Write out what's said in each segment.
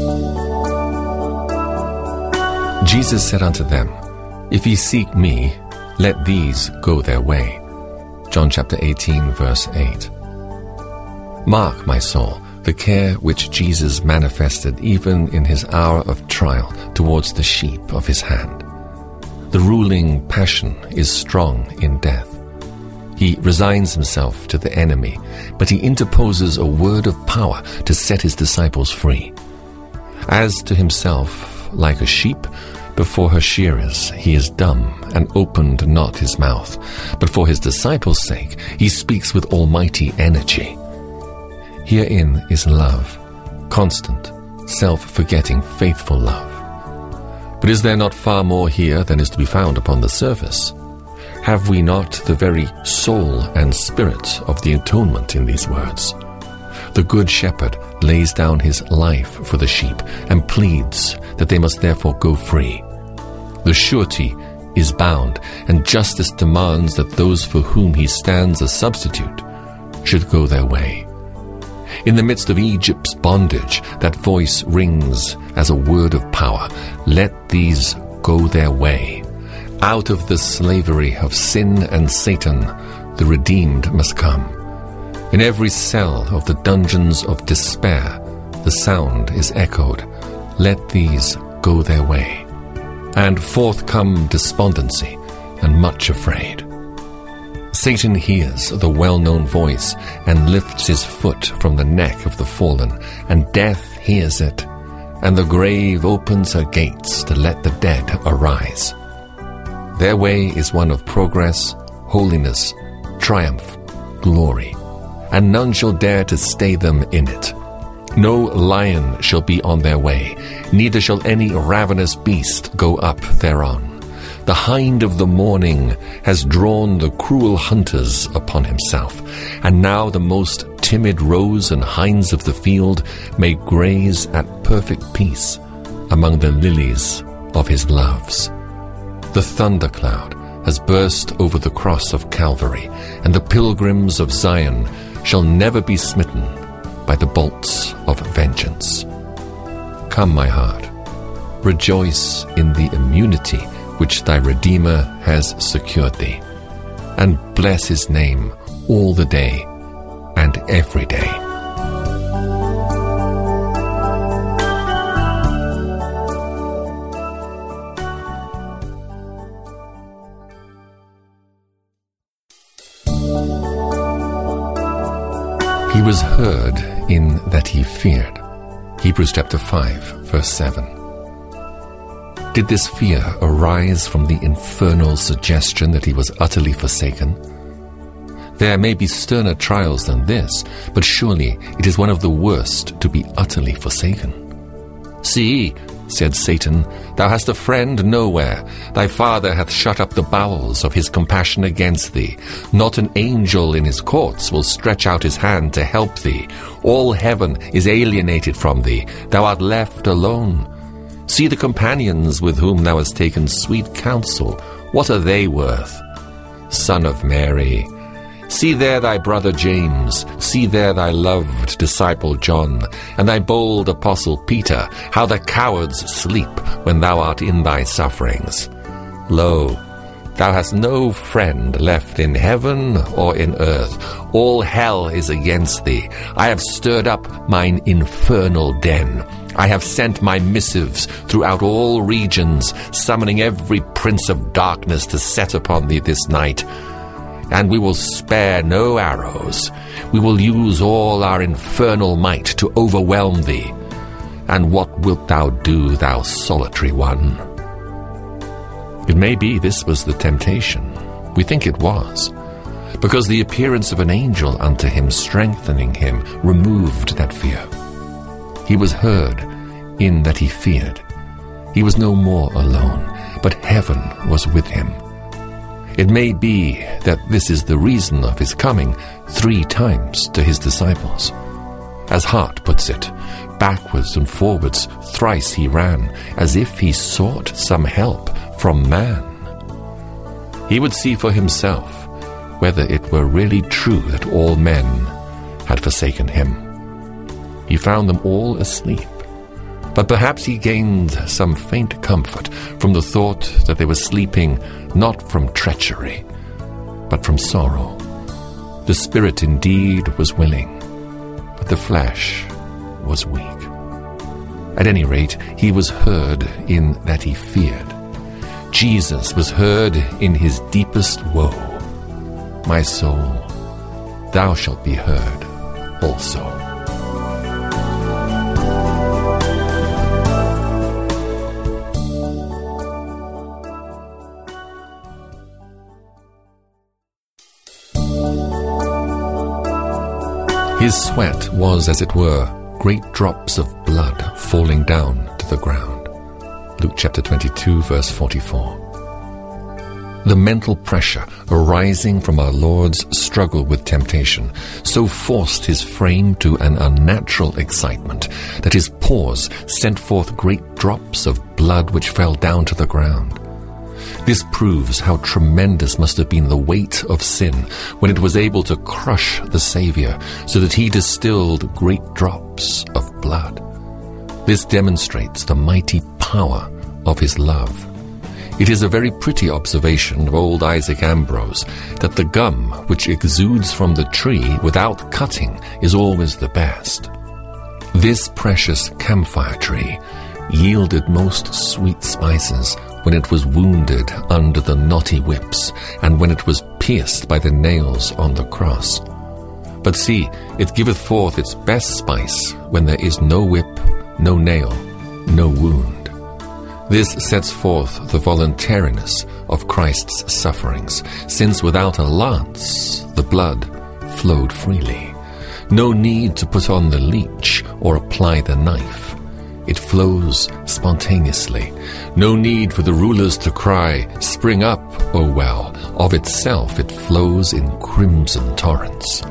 Jesus said unto them, If ye seek me, let these go their way. John chapter 18, verse 8. Mark, my soul, the care which Jesus manifested even in his hour of trial towards the sheep of his hand. The ruling passion is strong in death. He resigns himself to the enemy, but he interposes a word of power to set his disciples free. As to himself, like a sheep, before her shearers he is dumb, and opened not his mouth. But for his disciples' sake he speaks with almighty energy. Herein is love, constant, self-forgetting, faithful love. But is there not far more here than is to be found upon the surface? Have we not the very soul and spirit of the atonement in these words? The Good Shepherd lays down his life for the sheep and pleads that they must therefore go free. The surety is bound, and justice demands that those for whom he stands a substitute should go their way. In the midst of Egypt's bondage, that voice rings as a word of power. Let these go their way. Out of the slavery of sin and Satan, the redeemed must come. In every cell of the dungeons of despair, the sound is echoed, let these go their way. And forth come despondency and much afraid. Satan hears the well-known voice and lifts his foot from the neck of the fallen, and death hears it, and the grave opens her gates to let the dead arise. Their way is one of progress, holiness, triumph, glory, and none shall dare to stay them in it. No lion shall be on their way, neither shall any ravenous beast go up thereon. The hind of the morning has drawn the cruel hunters upon himself, and now the most timid roes and hinds of the field may graze at perfect peace among the lilies of his loves. The thundercloud has burst over the cross of Calvary, and the pilgrims of Zion shall never be smitten by the bolts of vengeance. Come, my heart, rejoice in the immunity which thy Redeemer has secured thee, and bless his name all the day and every day. He was heard in that he feared. Hebrews chapter 5, verse 7. Did this fear arise from the infernal suggestion that he was utterly forsaken? There may be sterner trials than this, but surely it is one of the worst to be utterly forsaken. See, said Satan, thou hast a friend nowhere. Thy father hath shut up the bowels of his compassion against thee. Not an angel in his courts will stretch out his hand to help thee. All heaven is alienated from thee. Thou art left alone. See the companions with whom thou hast taken sweet counsel. What are they worth? Son of Mary, see there thy brother James, see there thy loved disciple John, and thy bold apostle Peter, how the cowards sleep when thou art in thy sufferings. Lo, thou hast no friend left in heaven or in earth. All hell is against thee. I have stirred up mine infernal den. I have sent my missives throughout all regions, summoning every prince of darkness to set upon thee this night. And we will spare no arrows. We will use all our infernal might to overwhelm thee. And what wilt thou do, thou solitary one? It may be this was the temptation. We think it was, because the appearance of an angel unto him, strengthening him, removed that fear. He was heard in that he feared. He was no more alone, but heaven was with him. It may be that this is the reason of his coming 3 times to his disciples. As Hart puts it, backwards and forwards thrice he ran, as if he sought some help from man. He would see for himself whether it were really true that all men had forsaken him. He found them all asleep. But perhaps he gained some faint comfort from the thought that they were sleeping not from treachery, but from sorrow. The spirit indeed was willing, but the flesh was weak. At any rate, he was heard in that he feared. Jesus was heard in his deepest woe. My soul, thou shalt be heard also. His sweat was, as it were, great drops of blood falling down to the ground. Luke chapter 22, verse 44. The mental pressure arising from our Lord's struggle with temptation so forced his frame to an unnatural excitement that his pores sent forth great drops of blood which fell down to the ground. This proves how tremendous must have been the weight of sin when it was able to crush the Savior so that he distilled great drops of blood. This demonstrates the mighty power of his love. It is a very pretty observation of old Isaac Ambrose that the gum which exudes from the tree without cutting is always the best. This precious camphire tree yielded most sweet spices when it was wounded under the knotty whips, and when it was pierced by the nails on the cross. But see, it giveth forth its best spice when there is no whip, no nail, no wound. This sets forth the voluntariness of Christ's sufferings, since without a lance the blood flowed freely. No need to put on the leech or apply the knife. It flows spontaneously. No need for the rulers to cry, "Spring up, O well." Of itself it flows in crimson torrents.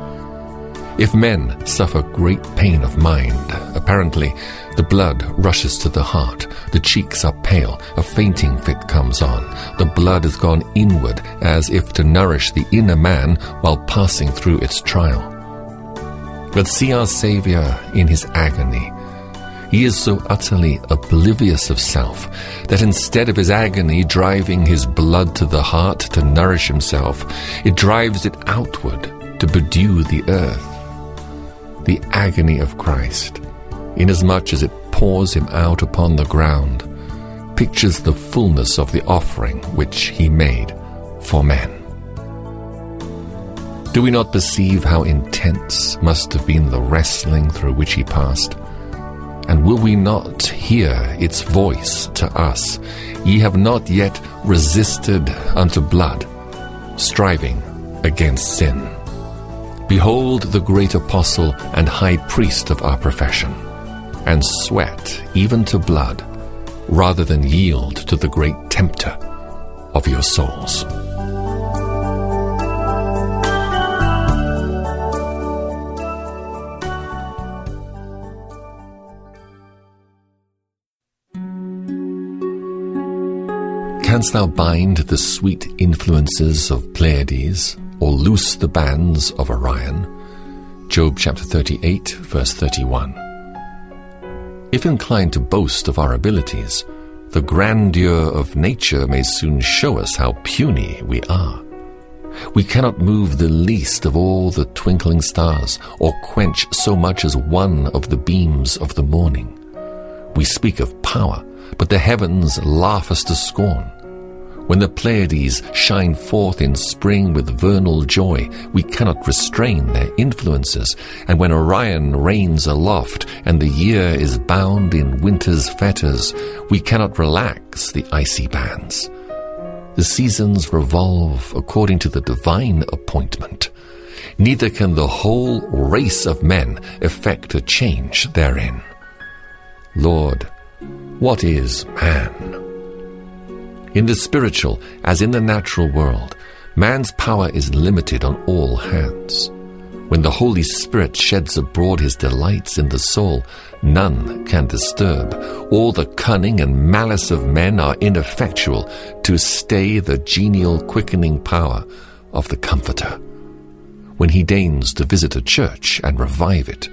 If men suffer great pain of mind, apparently the blood rushes to the heart, the cheeks are pale, a fainting fit comes on, the blood has gone inward as if to nourish the inner man while passing through its trial. But see our Saviour in his agony. He is so utterly oblivious of self that instead of his agony driving his blood to the heart to nourish himself, it drives it outward to bedew the earth. The agony of Christ, inasmuch as it pours him out upon the ground, pictures the fullness of the offering which he made for men. Do we not perceive how intense must have been the wrestling through which he passed? And will we not hear its voice to us? Ye have not yet resisted unto blood, striving against sin. Behold the great apostle and high priest of our profession, and sweat even to blood, rather than yield to the great tempter of your souls. Canst thou bind the sweet influences of Pleiades, or loose the bands of Orion? Job chapter 38, verse 31. If inclined to boast of our abilities, the grandeur of nature may soon show us how puny we are. We cannot move the least of all the twinkling stars, or quench so much as one of the beams of the morning. We speak of power, but the heavens laugh us to scorn. When the Pleiades shine forth in spring with vernal joy, we cannot restrain their influences, and when Orion reigns aloft and the year is bound in winter's fetters, we cannot relax the icy bands. The seasons revolve according to the divine appointment. Neither can the whole race of men effect a change therein. Lord, what is man? In the spiritual, as in the natural world, man's power is limited on all hands. When the Holy Spirit sheds abroad his delights in the soul, none can disturb. All the cunning and malice of men are ineffectual to stay the genial quickening power of the Comforter. When he deigns to visit a church and revive it,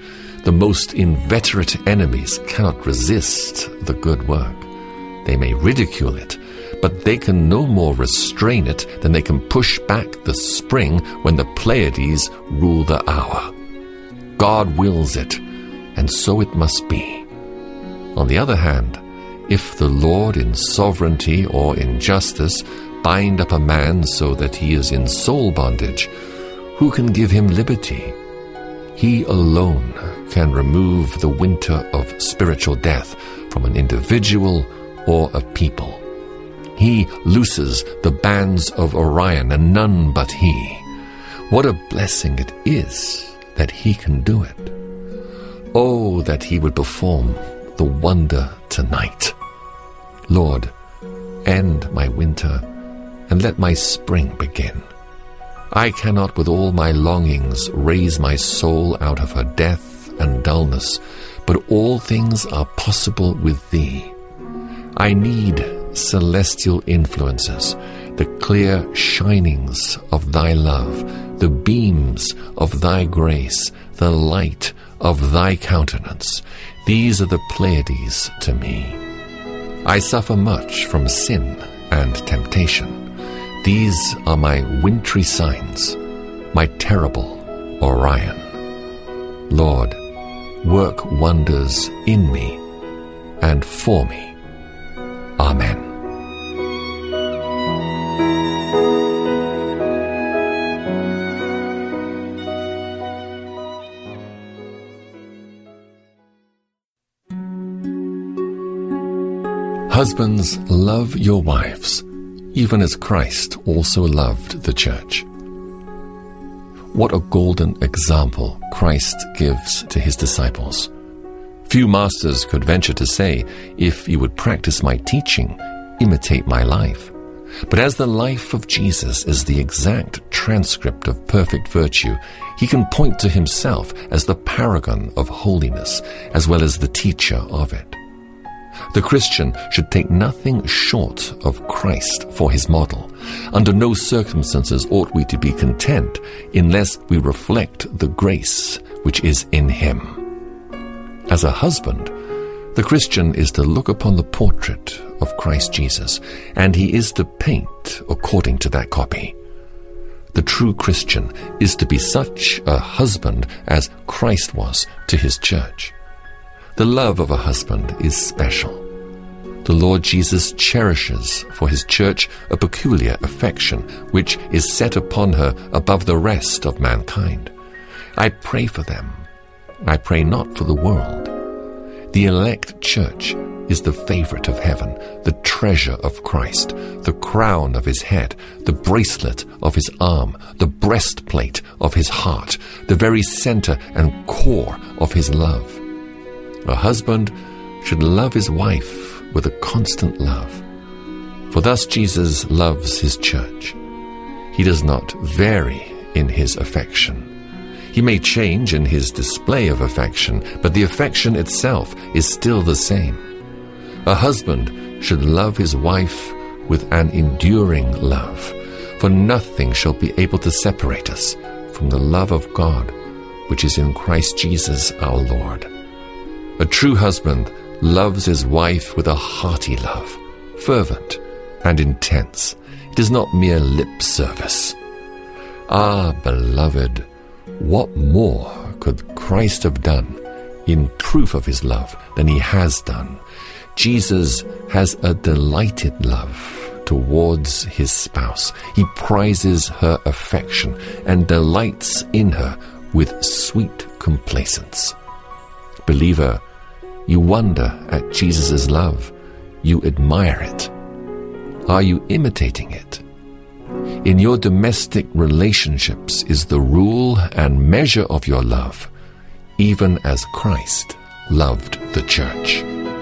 The most inveterate enemies cannot resist the good work. They may ridicule it, but they can no more restrain it than they can push back the spring when the Pleiades rule the hour. God wills it, and so it must be. On the other hand, if the Lord in sovereignty or in justice bind up a man so that he is in soul bondage, who can give him liberty? He alone can remove the winter of spiritual death from an individual or a people. He looses the bands of Orion, and none but he. What a blessing it is that he can do it. Oh, that he would perform the wonder tonight. Lord, end my winter, and let my spring begin. I cannot with all my longings raise my soul out of her death and dullness, but all things are possible with thee. I need celestial influences, the clear shinings of thy love, the beams of thy grace, the light of thy countenance. These are the Pleiades to me. I suffer much from sin and temptation. These are my wintry signs, my terrible Orion. Lord, work wonders in me and for me. Amen. Husbands, love your wives, even as Christ also loved the church. What a golden example Christ gives to his disciples. Few masters could venture to say, if you would practice my teaching, imitate my life. But as the life of Jesus is the exact transcript of perfect virtue, he can point to himself as the paragon of holiness, as well as the teacher of it. The Christian should take nothing short of Christ for his model. Under no circumstances ought we to be content unless we reflect the grace which is in him. As a husband, the Christian is to look upon the portrait of Christ Jesus, and he is to paint according to that copy. The true Christian is to be such a husband as Christ was to his church. The love of a husband is special. The Lord Jesus cherishes for his church a peculiar affection, which is set upon her above the rest of mankind. I pray for them. I pray not for the world. The elect church is the favorite of heaven, the treasure of Christ, the crown of his head, the bracelet of his arm, the breastplate of his heart, the very center and core of his love. A husband should love his wife with a constant love, for thus Jesus loves his church. He does not vary in his affection. He may change in his display of affection, but the affection itself is still the same. A husband should love his wife with an enduring love, for nothing shall be able to separate us from the love of God, which is in Christ Jesus our Lord. A true husband loves his wife with a hearty love, fervent and intense. It is not mere lip service. Ah, beloved, what more could Christ have done in proof of his love than he has done? Jesus has a delighted love towards his spouse. He prizes her affection and delights in her with sweet complacence. Believer, you wonder at Jesus' love. You admire it. Are you imitating it? In your domestic relationships is the rule and measure of your love, even as Christ loved the church.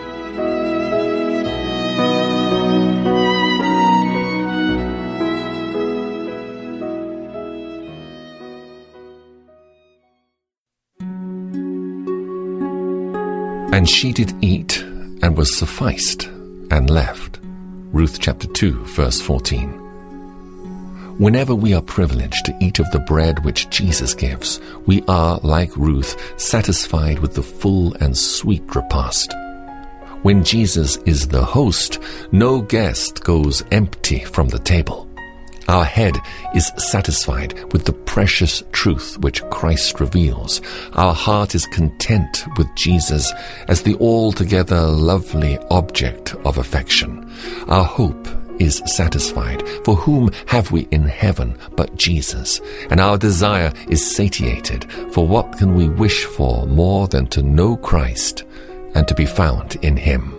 And she did eat, and was sufficed, and left. Ruth chapter 2, verse 14. Whenever we are privileged to eat of the bread which Jesus gives, we are, like Ruth, satisfied with the full and sweet repast. When Jesus is the host, no guest goes empty from the table. Our head is satisfied with the precious truth which Christ reveals. Our heart is content with Jesus as the altogether lovely object of affection. Our hope is satisfied. For whom have we in heaven but Jesus? And our desire is satiated. For what can we wish for more than to know Christ and to be found in him?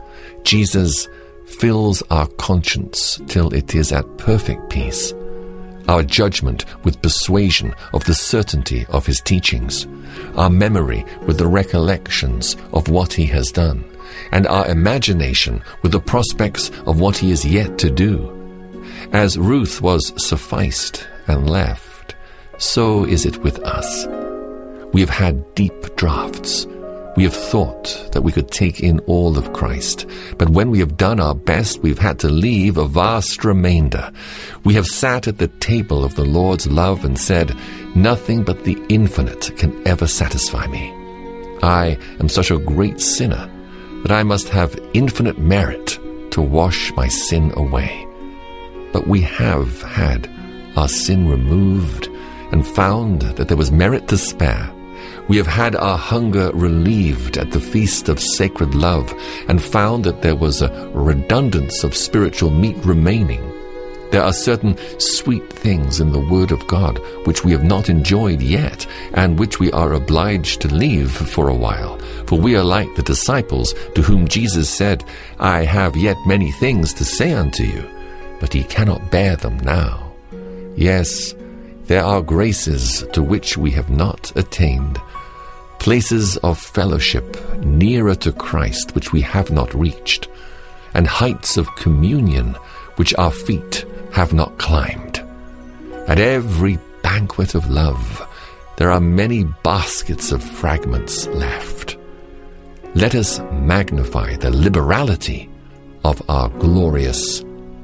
Jesus fills our conscience till it is at perfect peace, our judgment with persuasion of the certainty of his teachings, our memory with the recollections of what he has done, and our imagination with the prospects of what he is yet to do. As Ruth was sufficed and left, so is it with us. We have had deep draughts. We have thought that we could take in all of Christ, but when we have done our best, we've had to leave a vast remainder. We have sat at the table of the Lord's love and said, "Nothing but the infinite can ever satisfy me. I am such a great sinner that I must have infinite merit to wash my sin away." But we have had our sin removed and found that there was merit to spare. We have had our hunger relieved at the feast of sacred love and found that there was a redundance of spiritual meat remaining. There are certain sweet things in the Word of God which we have not enjoyed yet and which we are obliged to leave for a while. For we are like the disciples to whom Jesus said, "I have yet many things to say unto you, but ye cannot bear them now." Yes, there are graces to which we have not attained, places of fellowship nearer to Christ which we have not reached, and heights of communion which our feet have not climbed. At every banquet of love, there are many baskets of fragments left. Let us magnify the liberality of our glorious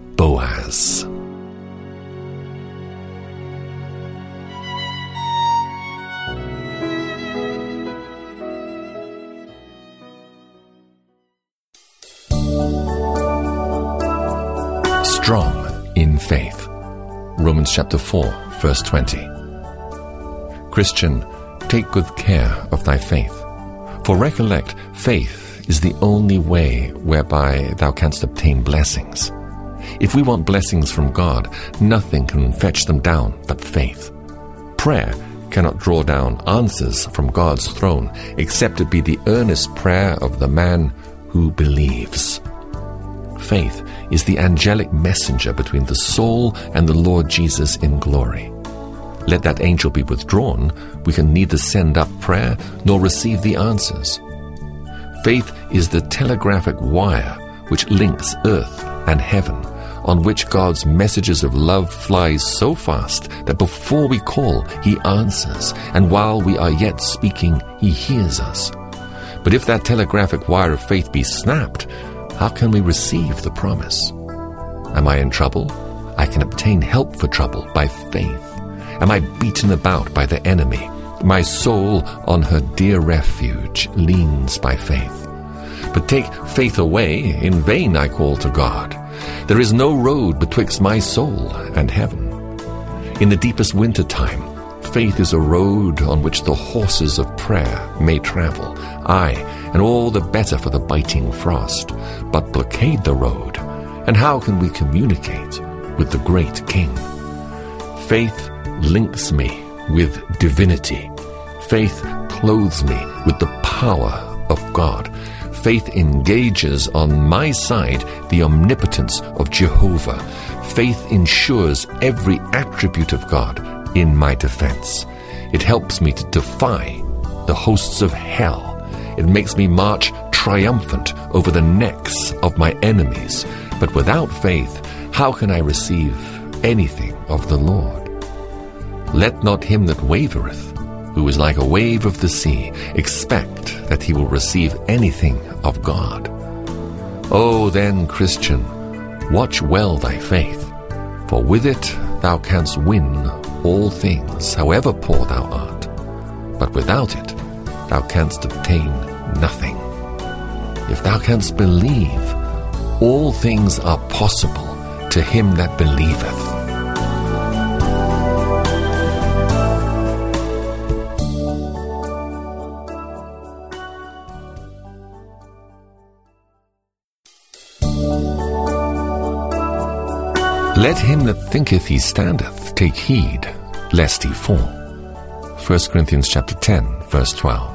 Boaz. Strong in faith. Romans chapter 4, verse 20. Christian, take good care of thy faith. For recollect, faith is the only way whereby thou canst obtain blessings. If we want blessings from God, nothing can fetch them down but faith. Prayer cannot draw down answers from God's throne, except it be the earnest prayer of the man who believes. Faith is the angelic messenger between the soul and the Lord Jesus in glory. Let that angel be withdrawn, we can neither send up prayer nor receive the answers. Faith is the telegraphic wire which links earth and heaven, on which God's messages of love fly so fast that before we call, he answers, and while we are yet speaking, he hears us. But if that telegraphic wire of faith be snapped, how can we receive the promise? Am I in trouble? I can obtain help for trouble by faith. Am I beaten about by the enemy? My soul on her dear refuge leans by faith. But take faith away, in vain I call to God. There is no road betwixt my soul and heaven. In the deepest winter time, faith is a road on which the horses of prayer may travel, aye, and all the better for the biting frost. But blockade the road, and how can we communicate with the great King? Faith links me with divinity. Faith clothes me with the power of God. Faith engages on my side the omnipotence of Jehovah. Faith ensures every attribute of God in my defense. It helps me to defy the hosts of hell. It makes me march triumphant over the necks of my enemies. But without faith, how can I receive anything of the Lord? Let not him that wavereth, who is like a wave of the sea, expect that he will receive anything of God. Oh, then, Christian, watch well thy faith, for with it thou canst win all things, however poor thou art, but without it thou canst obtain nothing. If thou canst believe, all things are possible to him that believeth. Let him that thinketh he standeth take heed, lest he fall. 1 Corinthians chapter 10, verse 12.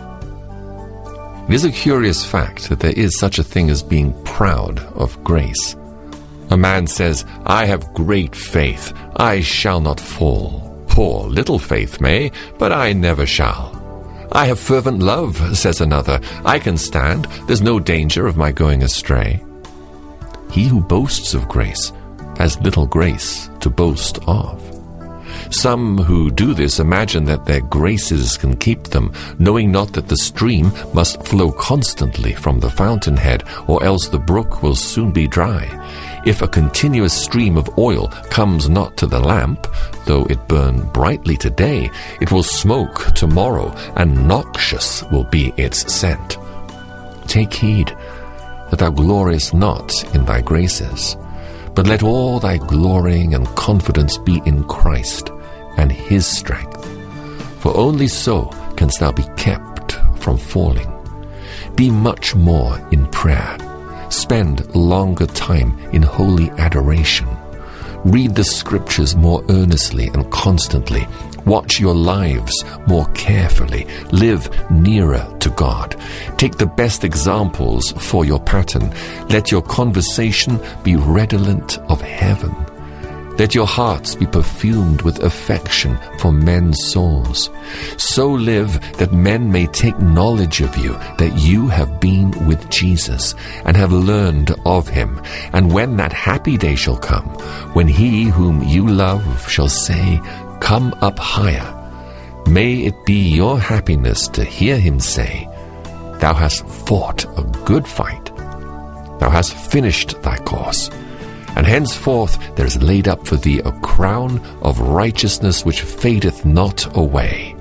It is a curious fact that there is such a thing as being proud of grace. A man says, I have great faith, I shall not fall. Poor little faith may, but I never shall. I have fervent love, says another, I can stand, there's no danger of my going astray. He who boasts of grace has little grace to boast of. Some who do this imagine that their graces can keep them, knowing not that the stream must flow constantly from the fountainhead, or else the brook will soon be dry. If a continuous stream of oil comes not to the lamp, though it burn brightly today, it will smoke tomorrow, and noxious will be its scent. Take heed that thou gloriest not in thy graces, but let all thy glorying and confidence be in Christ and his strength. For only so canst thou be kept from falling. Be much more in prayer. Spend longer time in holy adoration. Read the scriptures more earnestly and constantly. Watch your lives more carefully. Live nearer to God. Take the best examples for your pattern. Let your conversation be redolent of heaven. Let your hearts be perfumed with affection for men's souls. So live that men may take knowledge of you, that you have been with Jesus and have learned of him. And when that happy day shall come, when he whom you love shall say, Come up higher, may it be your happiness to hear him say, Thou hast fought a good fight. Thou hast finished thy course. And henceforth there is laid up for thee a crown of righteousness which fadeth not away.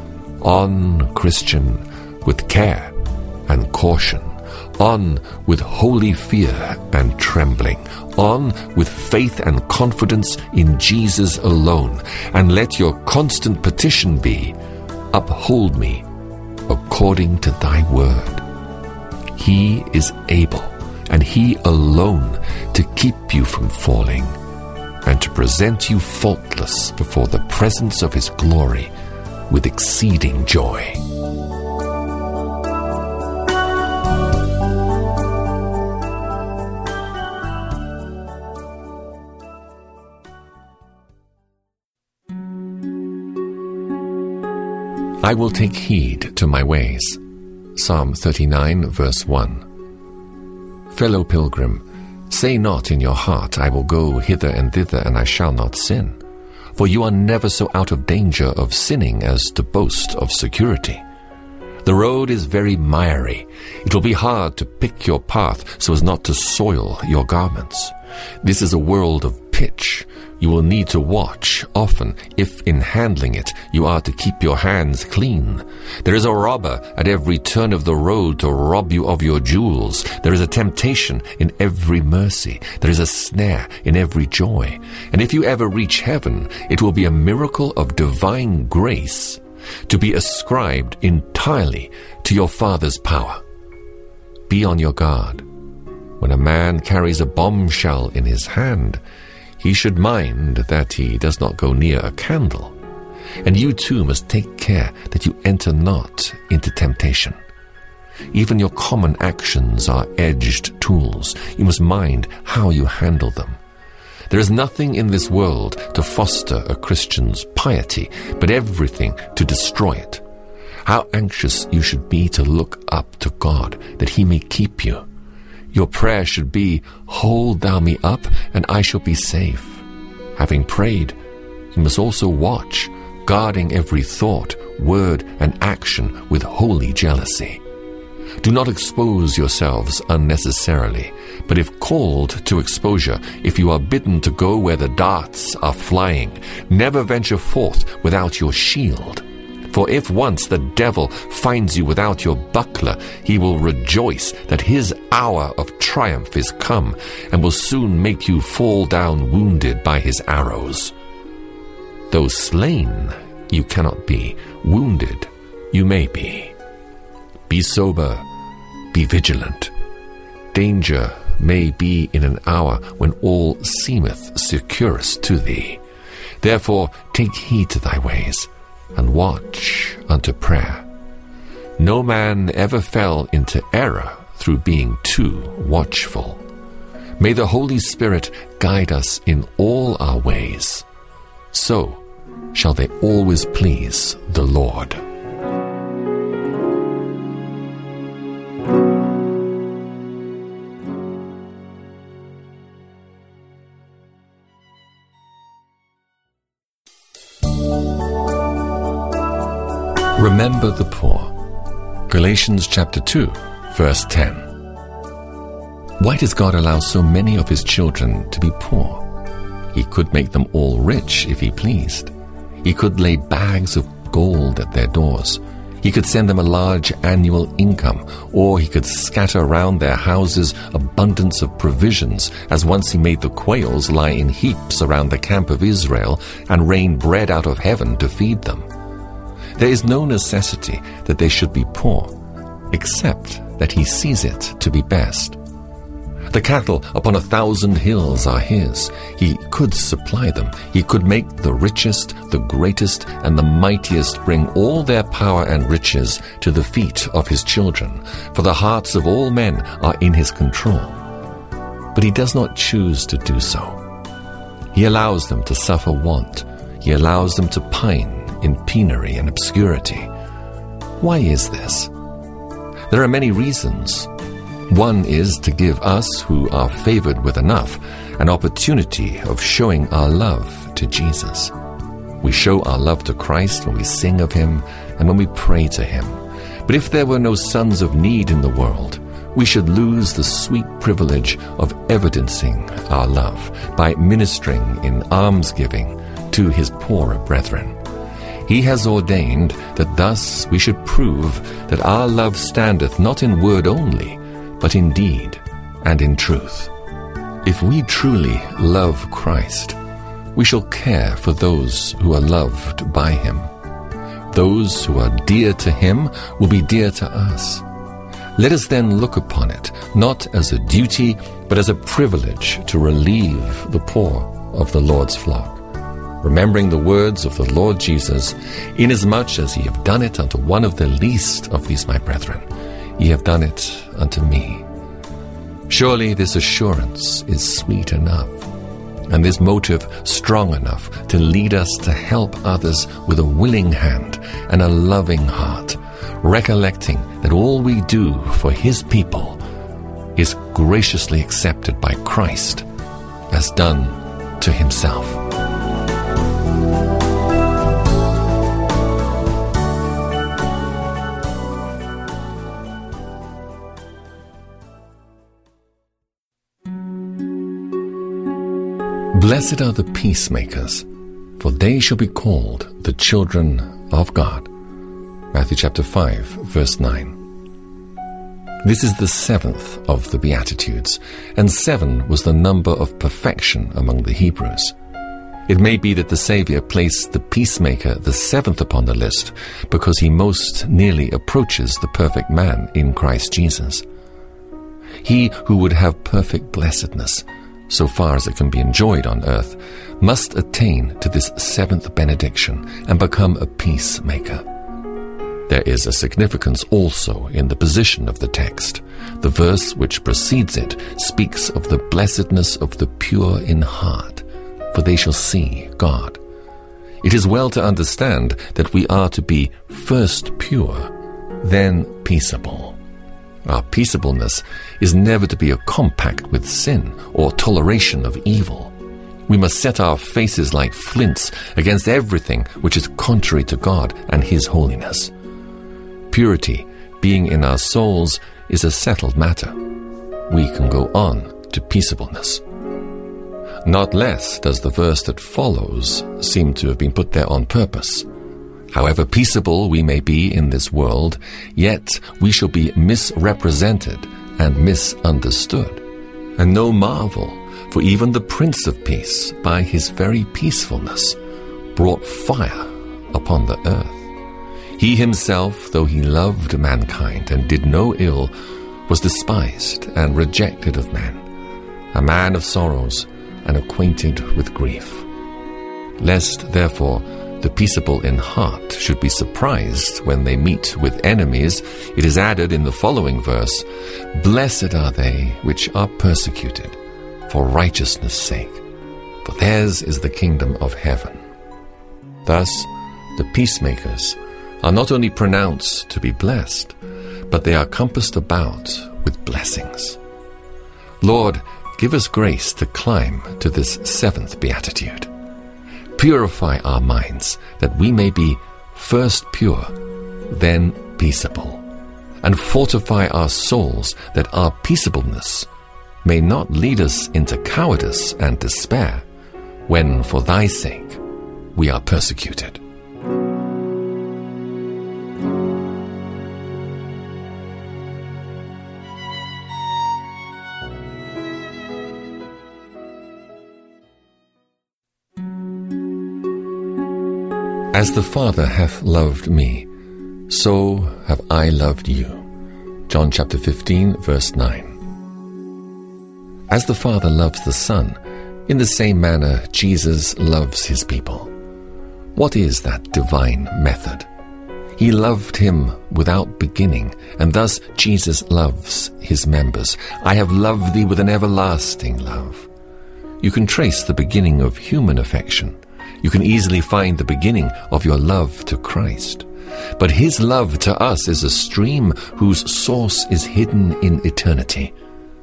On, Christian, with care and caution. On with holy fear and trembling. On with faith and confidence in Jesus alone. And let your constant petition be, Uphold me according to thy word. He is able, and he alone, to keep you from falling, and to present you faultless before the presence of his glory with exceeding joy. I will take heed to my ways. Psalm 39, verse 1. Fellow pilgrim, say not in your heart, I will go hither and thither, and I shall not sin. For you are never so out of danger of sinning as to boast of security. The road is very miry. It will be hard to pick your path so as not to soil your garments. This is a world of pitch. You will need to watch often if in handling it you are to keep your hands clean. There is a robber at every turn of the road to rob you of your jewels. There is a temptation in every mercy. There is a snare in every joy. And if you ever reach heaven, it will be a miracle of divine grace to be ascribed entirely to your Father's power. Be on your guard. When a man carries a bombshell in his hand, he should mind that he does not go near a candle. And you too must take care that you enter not into temptation. Even your common actions are edged tools. You must mind how you handle them. There is nothing in this world to foster a Christian's piety, but everything to destroy it. How anxious you should be to look up to God, that he may keep you. Your prayer should be, Hold thou me up, and I shall be safe. Having prayed, you must also watch, guarding every thought, word, and action with holy jealousy. Do not expose yourselves unnecessarily, but if called to exposure, if you are bidden to go where the darts are flying, never venture forth without your shield. For if once the devil finds you without your buckler, he will rejoice that his hour of triumph is come, and will soon make you fall down wounded by his arrows. Though slain, you cannot be. Wounded, you may be. Be sober, be vigilant. Danger may be in an hour when all seemeth securest to thee. Therefore take heed to thy ways, and watch unto prayer. No man ever fell into error through being too watchful. May the Holy Spirit guide us in all our ways. So shall they always please the Lord. Remember the poor. Galatians chapter 2, verse 10. Why does God allow so many of his children to be poor? He could make them all rich if he pleased. He could lay bags of gold at their doors. He could send them a large annual income, or he could scatter around their houses abundance of provisions, as once he made the quails lie in heaps around the camp of Israel and rain bread out of heaven to feed them. There is no necessity that they should be poor, except that he sees it to be best. The cattle upon 1,000 hills are his. He could supply them. He could make the richest, the greatest, and the mightiest bring all their power and riches to the feet of his children, for the hearts of all men are in his control. But he does not choose to do so. He allows them to suffer want. He allows them to pine in penury and obscurity. Why is this? There are many reasons. One is to give us, who are favored with enough, an opportunity of showing our love to Jesus. We show our love to Christ when we sing of him and when we pray to him. But if there were no sons of need in the world, we should lose the sweet privilege of evidencing our love by ministering in almsgiving to his poorer brethren. He has ordained that thus we should prove that our love standeth not in word only, but in deed and in truth. If we truly love Christ, we shall care for those who are loved by him. Those who are dear to him will be dear to us. Let us then look upon it not as a duty, but as a privilege to relieve the poor of the Lord's flock, remembering the words of the Lord Jesus, inasmuch as ye have done it unto one of the least of these my brethren, ye have done it unto me. Surely this assurance is sweet enough, and this motive strong enough to lead us to help others with a willing hand and a loving heart, recollecting that all we do for his people is graciously accepted by Christ as done to himself. Blessed are the peacemakers, for they shall be called the children of God. Matthew chapter 5, verse 9. This is the seventh of the Beatitudes, and 7 was the number of perfection among the Hebrews. It may be that the Saviour placed the peacemaker the 7th upon the list because he most nearly approaches the perfect man in Christ Jesus. He who would have perfect blessedness, so far as it can be enjoyed on earth, must attain to this 7th benediction and become a peacemaker. There is a significance also in the position of the text. The verse which precedes it speaks of the blessedness of the pure in heart, for they shall see God. It is well to understand that we are to be first pure, then peaceable. Our peaceableness is never to be a compact with sin or toleration of evil. We must set our faces like flints against everything which is contrary to God and his holiness. Purity being in our souls is a settled matter. We can go on to peaceableness. Not less does the verse that follows seem to have been put there on purpose. However peaceable we may be in this world, yet we shall be misrepresented and misunderstood. And no marvel, for even the Prince of Peace, by his very peacefulness, brought fire upon the earth. He himself, though he loved mankind and did no ill, was despised and rejected of men, a man of sorrows and acquainted with grief. Lest, therefore, the peaceable in heart should be surprised when they meet with enemies, it is added in the following verse, "Blessed are they which are persecuted for righteousness' sake, for theirs is the kingdom of heaven." Thus, the peacemakers are not only pronounced to be blessed, but they are compassed about with blessings. Lord, give us grace to climb to this seventh beatitude. Purify our minds, that we may be first pure, then peaceable, and fortify our souls, that our peaceableness may not lead us into cowardice and despair, when for thy sake we are persecuted. As the Father hath loved me, so have I loved you. John chapter 15, verse 9. As the Father loves the Son, in the same manner Jesus loves his people. What is that divine method? He loved him without beginning, and thus Jesus loves his members. I have loved thee with an everlasting love. You can trace the beginning of human affection. You can easily find the beginning of your love to Christ. But his love to us is a stream whose source is hidden in eternity.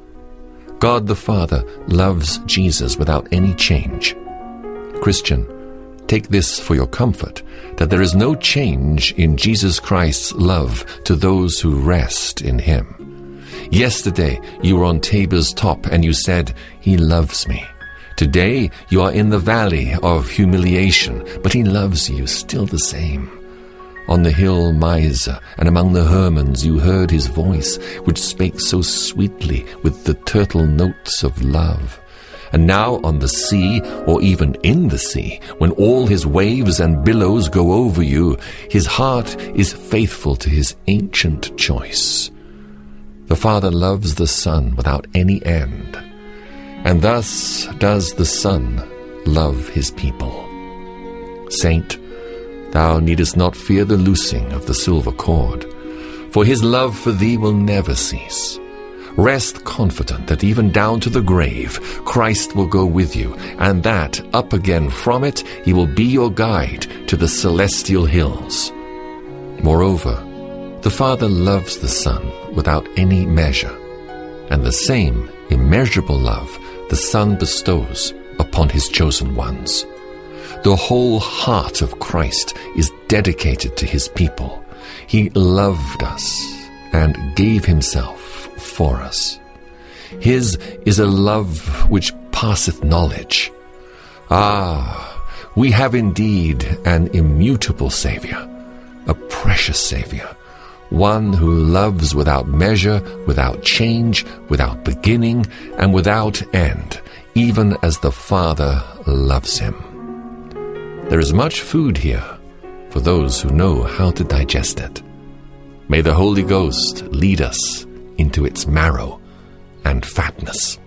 God the Father loves Jesus without any change. Christian, take this for your comfort, that there is no change in Jesus Christ's love to those who rest in him. Yesterday you were on Tabor's top and you said, "He loves me." Today you are in the valley of humiliation, but he loves you still the same. On the hill Mizar and among the Hermons you heard his voice, which spake so sweetly with the turtle notes of love. And now on the sea, or even in the sea, when all his waves and billows go over you, his heart is faithful to his ancient choice. The Father loves the Son without any end. And thus does the Son love his people. Saint, thou needest not fear the loosing of the silver cord, for his love for thee will never cease. Rest confident that even down to the grave Christ will go with you, and that, up again from it, he will be your guide to the celestial hills. Moreover, the Father loves the Son without any measure, and the same immeasurable love the Son bestows upon his chosen ones. The whole heart of Christ is dedicated to his people. He loved us and gave himself for us. His is a love which passeth knowledge. Ah, we have indeed an immutable Saviour, a precious Saviour, one who loves without measure, without change, without beginning, and without end, even as the Father loves him. There is much food here for those who know how to digest it. May the Holy Ghost lead us into its marrow and fatness.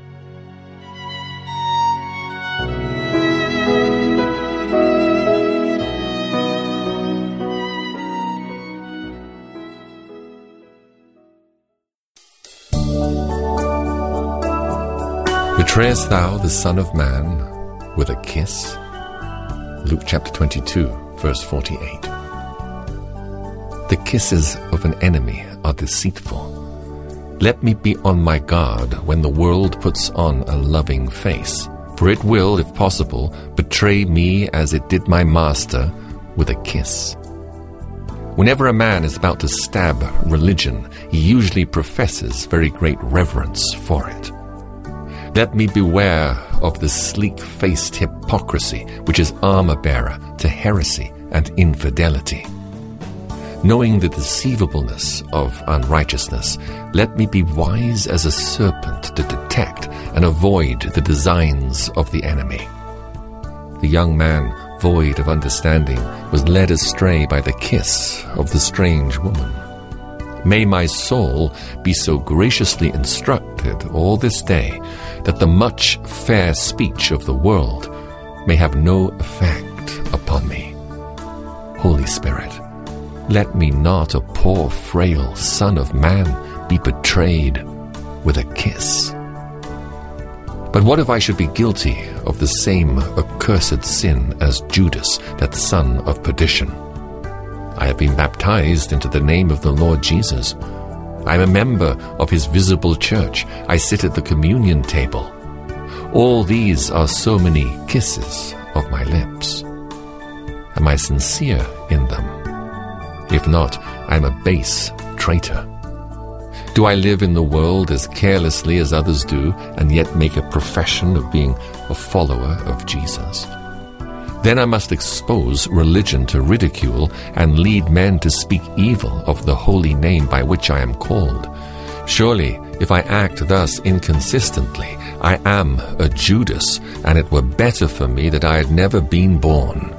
Betrayest thou the Son of Man with a kiss? Luke chapter 22, verse 48. The kisses of an enemy are deceitful. Let me be on my guard when the world puts on a loving face, for it will, if possible, betray me as it did my Master with a kiss. Whenever a man is about to stab religion, he usually professes very great reverence for it. Let me beware of the sleek-faced hypocrisy which is armor-bearer to heresy and infidelity. Knowing the deceivableness of unrighteousness, let me be wise as a serpent to detect and avoid the designs of the enemy. The young man, void of understanding, was led astray by the kiss of the strange woman. May my soul be so graciously instructed all this day that the much fair speech of the world may have no effect upon me. Holy Spirit, let me not, a poor frail son of man, be betrayed with a kiss. But what if I should be guilty of the same accursed sin as Judas, that son of perdition? I have been baptized into the name of the Lord Jesus. I am a member of his visible church. I sit at the communion table. All these are so many kisses of my lips. Am I sincere in them? If not, I am a base traitor. Do I live in the world as carelessly as others do, and yet make a profession of being a follower of Jesus? Then I must expose religion to ridicule and lead men to speak evil of the holy name by which I am called. Surely, if I act thus inconsistently, I am a Judas, and it were better for me that I had never been born.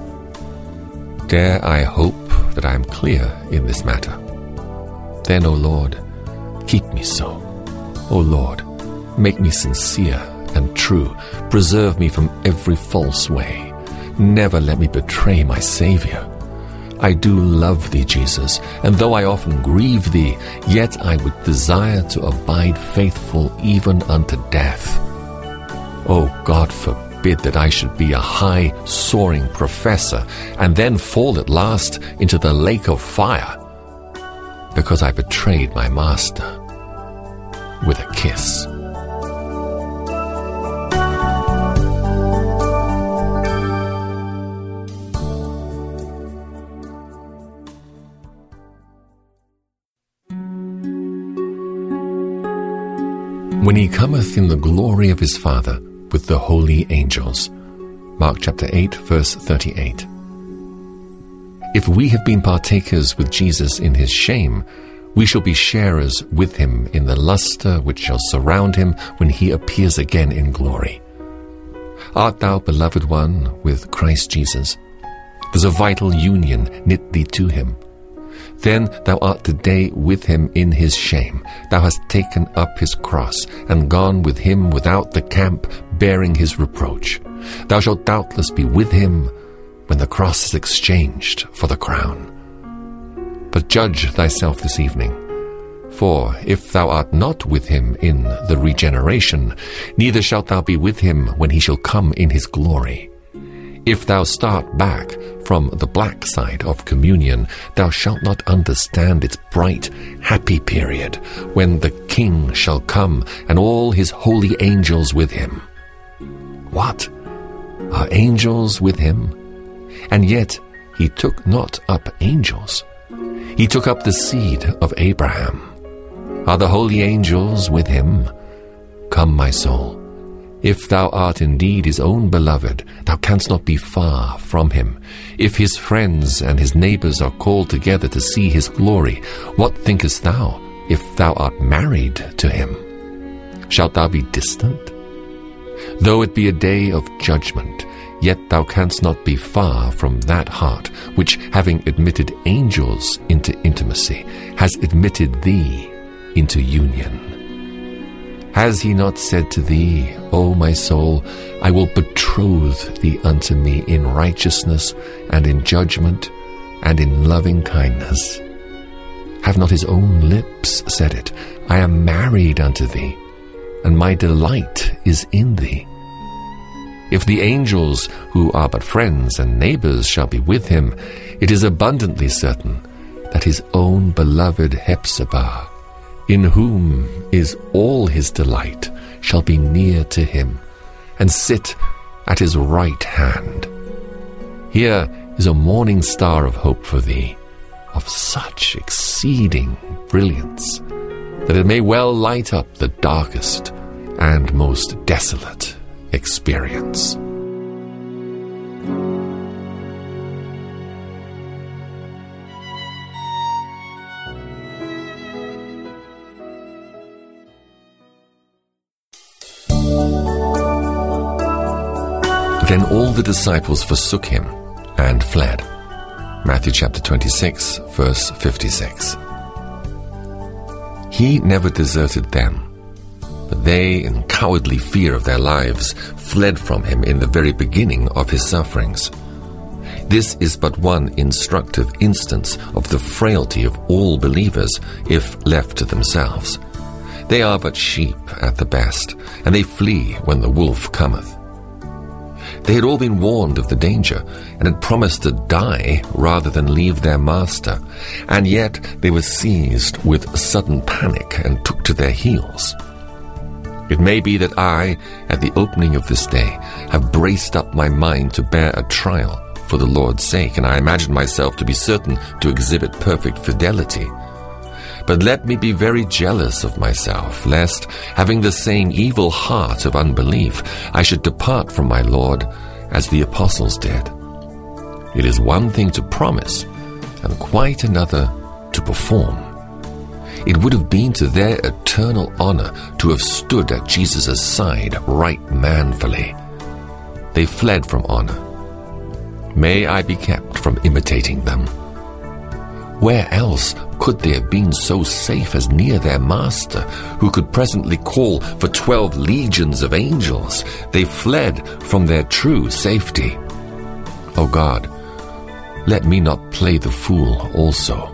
Dare I hope that I am clear in this matter? Then, O Lord, keep me so. O Lord, make me sincere and true. Preserve me from every false way. Never let me betray my Savior. I do love thee, Jesus, and though I often grieve thee, yet I would desire to abide faithful even unto death. O God, forbid that I should be a high, soaring professor, and then fall at last into the lake of fire, because I betrayed my Master with a kiss. When he cometh in the glory of his Father with the holy angels. Mark chapter 8, verse 38. If we have been partakers with Jesus in his shame, we shall be sharers with him in the lustre which shall surround him when he appears again in glory. Art thou, beloved one, with Christ Jesus? Does a vital union knit thee to him? Then thou art today with him in his shame. Thou hast taken up his cross, and gone with him without the camp, bearing his reproach. Thou shalt doubtless be with him when the cross is exchanged for the crown. But judge thyself this evening. For if thou art not with him in the regeneration, neither shalt thou be with him when he shall come in his glory. If thou start back from the black side of communion, thou shalt not understand its bright, happy period, when the King shall come, and all his holy angels with him. What? Are angels with him? And yet he took not up angels. He took up the seed of Abraham. Are the holy angels with him? Come, my soul. If thou art indeed his own beloved, thou canst not be far from him. If his friends and his neighbors are called together to see his glory, what thinkest thou if thou art married to him? Shalt thou be distant? Though it be a day of judgment, yet thou canst not be far from that heart which, having admitted angels into intimacy, has admitted thee into union. Has he not said to thee, O my soul, I will betroth thee unto me in righteousness and in judgment and in loving kindness? Have not his own lips said it? I am married unto thee, and my delight is in thee. If the angels, who are but friends and neighbors, shall be with him, it is abundantly certain that his own beloved Hephzibah, in whom is all his delight, shall be near to him, and sit at his right hand. Here is a morning star of hope for thee, of such exceeding brilliance that it may well light up the darkest and most desolate experience. Then all the disciples forsook him and fled. Matthew chapter 26, verse 56. He never deserted them, but they, in cowardly fear of their lives, fled from him in the very beginning of his sufferings. This is but one instructive instance of the frailty of all believers if left to themselves. They are but sheep at the best, and they flee when the wolf cometh. They had all been warned of the danger and had promised to die rather than leave their master, and yet they were seized with sudden panic and took to their heels. It may be that I, at the opening of this day, have braced up my mind to bear a trial for the Lord's sake, and I imagine myself to be certain to exhibit perfect fidelity. But let me be very jealous of myself, lest, having the same evil heart of unbelief, I should depart from my Lord as the apostles did. It is one thing to promise, and quite another to perform. It would have been to their eternal honor to have stood at Jesus' side right manfully. They fled from honor. May I be kept from imitating them. Where else could they have been so safe as near their Master, who could presently call for 12 legions of angels? They fled from their true safety. O God, let me not play the fool also.